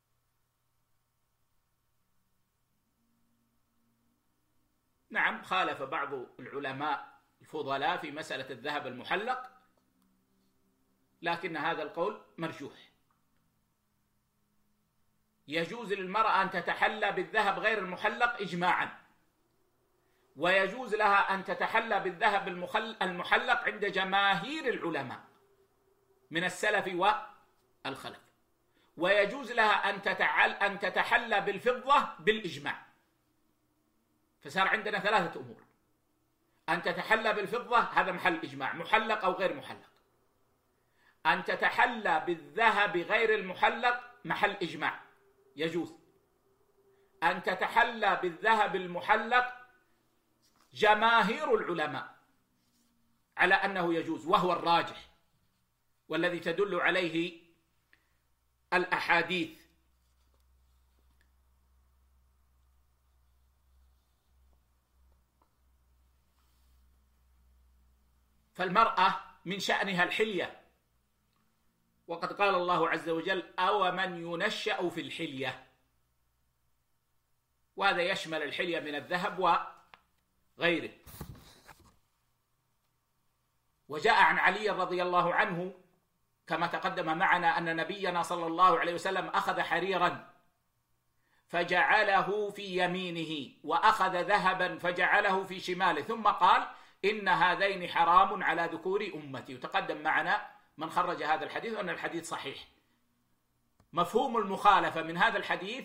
نعم، خالف بعض العلماء الفضلاء في مسألة الذهب المحلق، لكن هذا القول مرجوح. يجوز للمرأة أن تتحلى بالذهب غير المحلق إجماعا، ويجوز لها أن تتحلى بالذهب المحلق عند جماهير العلماء من السلف والخلف، ويجوز لها أن تتحلى بالفضة بالإجماع. فصار عندنا ثلاثة أمور: أن تتحلى بالفضة هذا محل إجماع، محلق أو غير محلق. أن تتحلى بالذهب غير المحلق محل إجماع، يجوز. أن تتحلى بالذهب المحلق جماهير العلماء على أنه يجوز، وهو الراجح والذي تدل عليه الأحاديث. فالمرأة من شأنها الحلية، وقد قال الله عز وجل: أو من ينشأ في الحلية، وهذا يشمل الحلية من الذهب وغيره. وجاء عن علي رضي الله عنه كما تقدم معنا أن نبينا صلى الله عليه وسلم أخذ حريرا فجعله في يمينه، وأخذ ذهبا فجعله في شماله، ثم قال: إن هذين حرام على ذكور أمتي. وتقدم معنا من خرج هذا الحديث أن الحديث صحيح. مفهوم المخالفة من هذا الحديث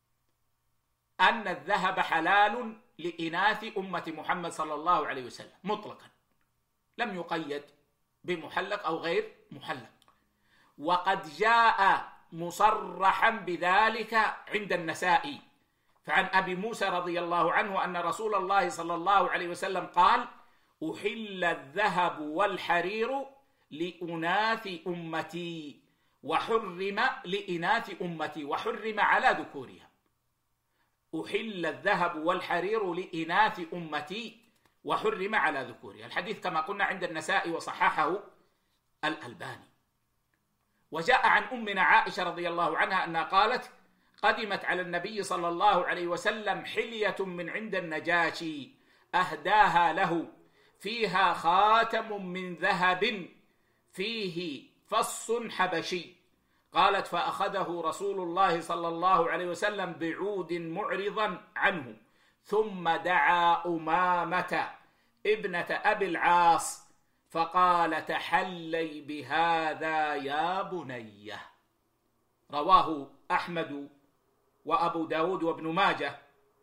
أن الذهب حلال لإناث أمة محمد صلى الله عليه وسلم مطلقا، لم يقيد بمحلق أو غير محلق. وقد جاء مصرحا بذلك عند النسائي، فعن أبي موسى رضي الله عنه أن رسول الله صلى الله عليه وسلم قال: أحل الذهب والحرير لأناث أمتي وحرم لإناث أمتي وحرم على ذكورها. أحل الذهب والحرير لإناث أمتي وحرم على ذكورها. الحديث كما قلنا عند النسائي وصححه الألباني. وجاء عن أمنا عائشة رضي الله عنها أنها قالت: قدمت على النبي صلى الله عليه وسلم حلية من عند النجاشي أهداها له، فيها خاتم من ذهب فيه فص حبشي. قالت: فأخذه رسول الله صلى الله عليه وسلم بعود معرضا عنه، ثم دعا أمامة ابنة أبي العاص فقال: تحلي بهذا يا بنية. رواه أحمد وأبو داود وابن ماجه،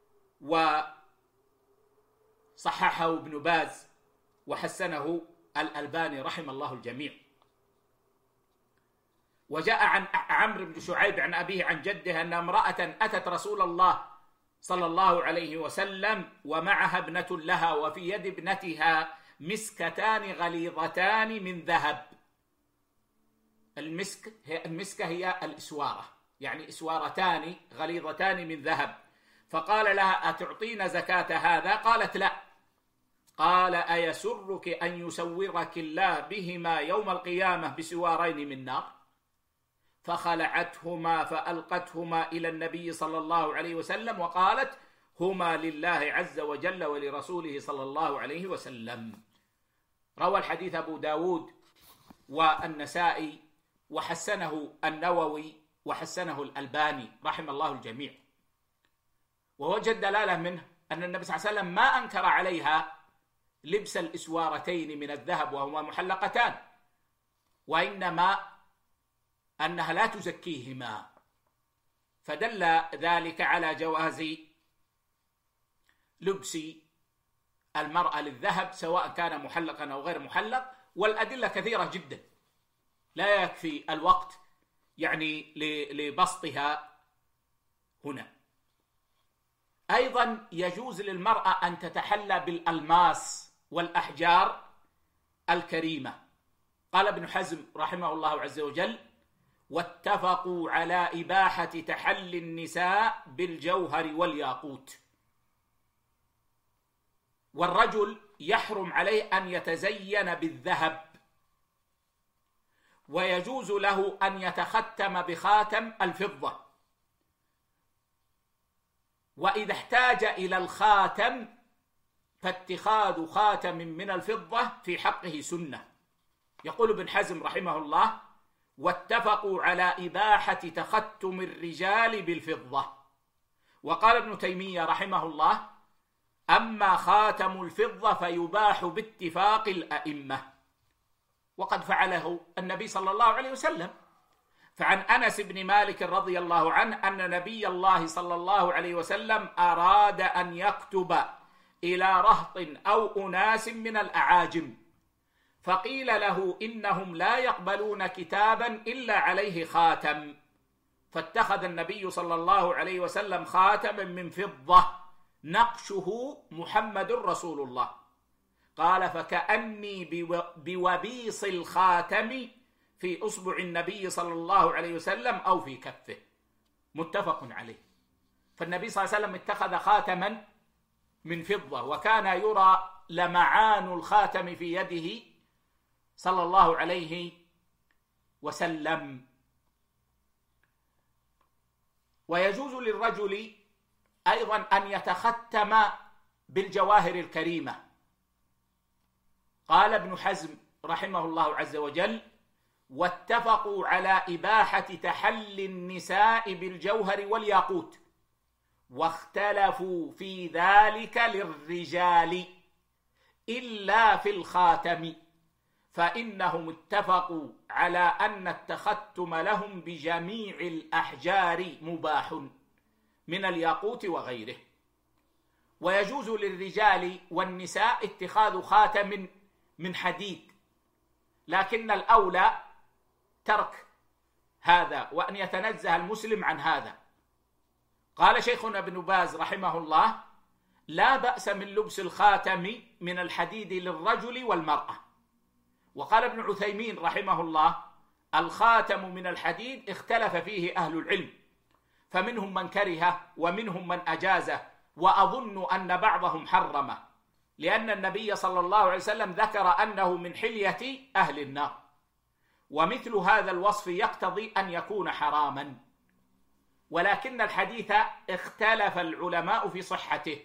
وصححه ابن باز وحسنه الألباني رحم الله الجميع. وجاء عن عمرو بن شعيب عن أبيه عن جده أن امرأة أتت رسول الله صلى الله عليه وسلم ومعها ابنة لها، وفي يد ابنتها مسكتان غليظتان من ذهب. المسك هي المسكة هي الإسوارة، يعني إسوارتان غليظتان من ذهب. فقال لها: أتعطين زكاة هذا؟ قالت: لا. قال: أيسرك أن يسورك الله بهما يوم القيامة بسوارين من نار؟ فخلعتهما فألقتهما إلى النبي صلى الله عليه وسلم وقالت: هما لله عز وجل ولرسوله صلى الله عليه وسلم. روى الحديث أبو داود والنسائي وحسنه النووي وحسنه الألباني رحم الله الجميع. ووجد دلالة منه أن النبي صلى الله عليه وسلم ما أنكر عليها لبس الإسوارتين من الذهب وهما محلقتان، وإنما أنها لا تزكيهما، فدل ذلك على جواز لبس المرأة للذهب سواء كان محلقا أو غير محلق. والأدلة كثيرة جدا لا يكفي الوقت يعني لبسطها هنا. أيضا يجوز للمرأة أن تتحلى بالألماس والأحجار الكريمة. قال ابن حزم رحمه الله عز وجل: واتفقوا على إباحة تحلي النساء بالجوهر والياقوت. والرجل يحرم عليه أن يتزين بالذهب، ويجوز له أن يتختم بخاتم الفضة، وإذا احتاج إلى الخاتم فاتخاذ خاتم من الفضة في حقه سنة. يقول ابن حزم رحمه الله: واتفقوا على إباحة تختم الرجال بالفضة. وقال ابن تيمية رحمه الله: أما خاتم الفضة فيباح باتفاق الأئمة، وقد فعله النبي صلى الله عليه وسلم. فعن أنس بن مالك رضي الله عنه أن نبي الله صلى الله عليه وسلم أراد أن يكتب إلى رهط أو أناس من الأعاجم، فقيل له إنهم لا يقبلون كتابا إلا عليه خاتم، فاتخذ النبي صلى الله عليه وسلم خاتما من فضة نقشه محمد رسول الله. قال: فكأني بوبيص الخاتم في أصبع النبي صلى الله عليه وسلم أو في كفه. متفق عليه. فالنبي صلى الله عليه وسلم اتخذ خاتما من فضة، وكان يرى لمعان الخاتم في يده صلى الله عليه وسلم. ويجوز للرجل أيضا أن يتختم بالجواهر الكريمة. قال ابن حزم رحمه الله عز وجل: واتفقوا على إباحة تحلي النساء بالجوهر والياقوت، واختلفوا في ذلك للرجال إلا في الخاتم، فإنهم اتفقوا على أن التختم لهم بجميع الأحجار مباح من الياقوت وغيره. ويجوز للرجال والنساء اتخاذ خاتم من حديد، لكن الأولى ترك هذا وأن يتنزه المسلم عن هذا. قال شيخنا ابن باز رحمه الله: لا بأس من لبس الخاتم من الحديد للرجل والمرأة. وقال ابن عثيمين رحمه الله: الخاتم من الحديد اختلف فيه أهل العلم، فمنهم من كره ومنهم من أجازه، وأظن أن بعضهم حرمه، لأن النبي صلى الله عليه وسلم ذكر أنه من حلية أهل النار، ومثل هذا الوصف يقتضي أن يكون حراما. ولكن الحديث اختلف العلماء في صحته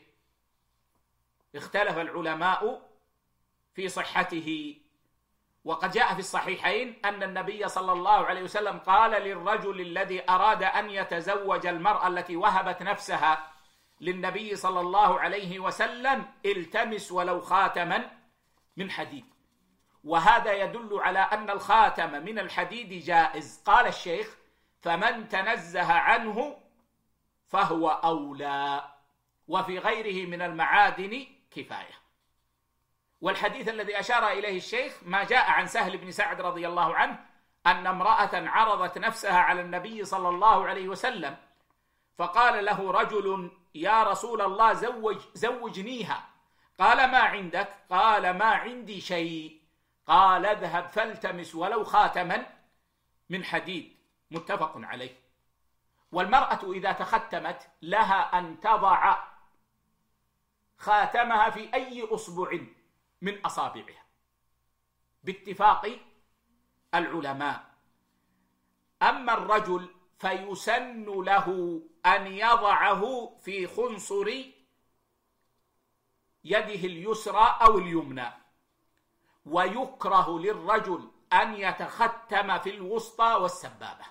اختلف العلماء في صحته وقد جاء في الصحيحين أن النبي صلى الله عليه وسلم قال للرجل الذي أراد أن يتزوج المرأة التي وهبت نفسها للنبي صلى الله عليه وسلم: التمس ولو خاتما من حديد. وهذا يدل على أن الخاتم من الحديد جائز. قال الشيخ: فمن تنزه عنه فهو أولى، وفي غيره من المعادن كفاية. والحديث الذي أشار إليه الشيخ ما جاء عن سهل بن سعد رضي الله عنه أن امرأة عرضت نفسها على النبي صلى الله عليه وسلم، فقال له رجل: يا رسول الله زوج زوجنيها. قال: ما عندك؟ قال: ما عندي شيء. قال: اذهب فالتمس ولو خاتما من حديد. متفق عليه. والمرأة إذا تختمت لها أن تضع خاتمها في أي أصبع من أصابعها باتفاق العلماء. أما الرجل فيسن له أن يضعه في خنصر يده اليسرى أو اليمنى، ويكره للرجل أن يتختم في الوسطى والسبابة.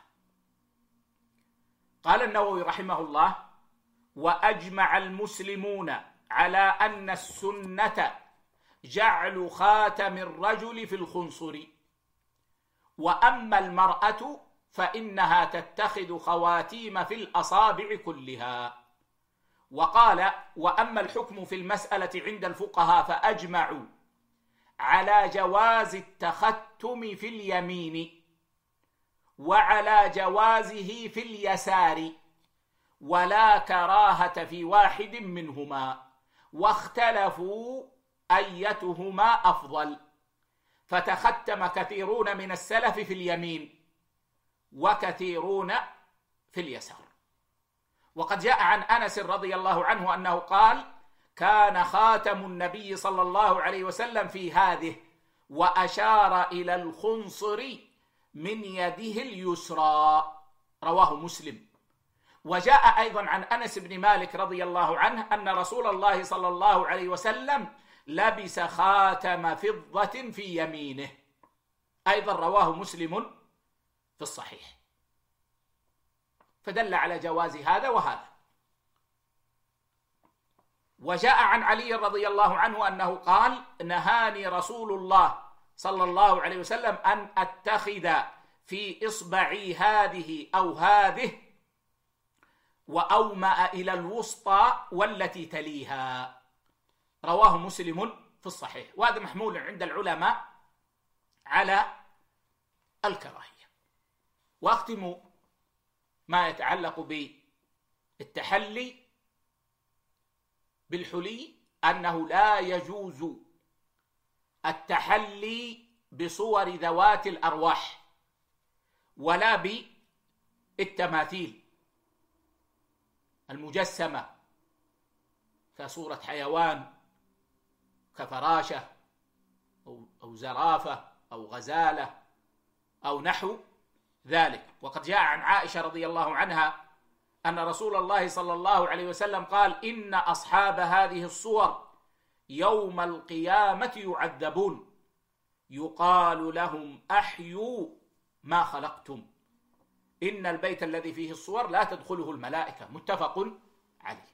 قال النووي رحمه الله: وأجمع المسلمون على أن السنة جعل خاتم الرجل في الخنصر، وأما المرأة فإنها تتخذ خواتيم في الأصابع كلها. وقال: وأما الحكم في المسألة عند الفقهاء فأجمعوا على جواز التختم في اليمين وعلى جوازه في اليسار، ولا كراهة في واحد منهما، واختلفوا أيتهما أفضل، فتختم كثيرون من السلف في اليمين وكثيرون في اليسار. وقد جاء عن أنس رضي الله عنه أنه قال: كان خاتم النبي صلى الله عليه وسلم في هذه، وأشار إلى الخنصر من يده اليسرى، رواه مسلم. وجاء أيضا عن أنس بن مالك رضي الله عنه أن رسول الله صلى الله عليه وسلم لبس خاتم فضة في يمينه، أيضا رواه مسلم في الصحيح، فدل على جواز هذا وهذا. وجاء عن علي رضي الله عنه أنه قال: نهاني رسول الله صلى الله عليه وسلم أن أتخذ في إصبعي هذه أو هذه، وأومأ إلى الوسطى والتي تليها، رواه مسلم في الصحيح. وهذا محمول عند العلماء على الكراهية. وأختم ما يتعلق بالتحلي بالحلي أنه لا يجوز التحلي بصور ذوات الأرواح ولا بالتماثيل المجسمة كصورة حيوان كفراشة أو زرافة أو غزالة أو نحو ذلك. وقد جاء عن عائشة رضي الله عنها أن رسول الله صلى الله عليه وسلم قال: إن أصحاب هذه الصور يوم القيامة يعذبون، يقال لهم أحيوا ما خلقتم، إن البيت الذي فيه الصور لا تدخله الملائكة، متفق عليه.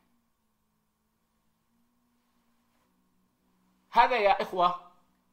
هذا يا إخوة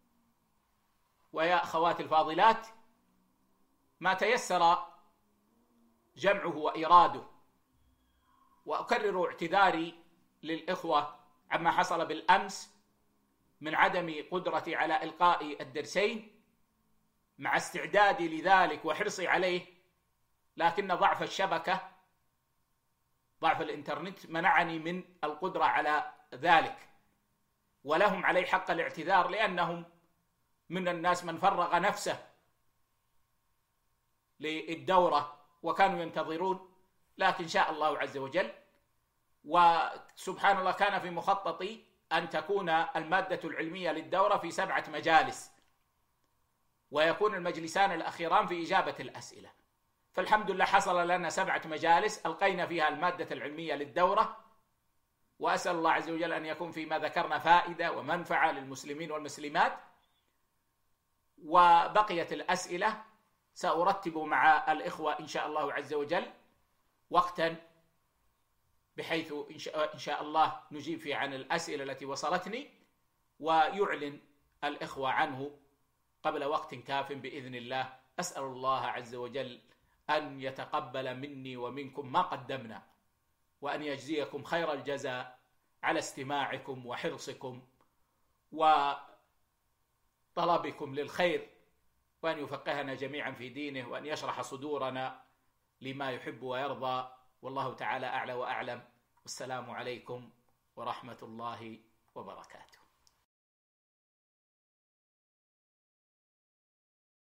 ويا أخوات الفاضلات ما تيسر جمعه وإراده. وأكرر اعتذاري للإخوة عما حصل بالأمس من عدم قدرتي على إلقاء الدرسين، مع استعدادي لذلك وحرصي عليه، لكن ضعف الشبكة ضعف الإنترنت منعني من القدرة على ذلك، ولهم علي حق الاعتذار، لأنهم من الناس من فرغ نفسه للدورة وكانوا ينتظرون، لكن شاء الله عز وجل. وسبحان الله كان في مخططي أن تكون المادة العلمية للدورة في سبعة مجالس، ويكون المجلسان الأخيران في إجابة الأسئلة، فالحمد لله حصل لنا سبعة مجالس ألقينا فيها المادة العلمية للدورة، وأسأل الله عز وجل أن يكون فيما ذكرنا فائدة ومنفعة للمسلمين والمسلمات. وبقيت الأسئلة سأرتب مع الإخوة إن شاء الله عز وجل وقتا بحيث إن شاء الله نجيب فيه عن الأسئلة التي وصلتني، ويعلن الإخوة عنه قبل وقت كاف بإذن الله. أسأل الله عز وجل أن يتقبل مني ومنكم ما قدمنا، وأن يجزيكم خير الجزاء على استماعكم وحرصكم وطلبكم للخير، وأن يفقهنا جميعا في دينه، وأن يشرح صدورنا لما يحب ويرضى. والله تعالى أعلى وأعلم. والسلام عليكم ورحمة الله وبركاته.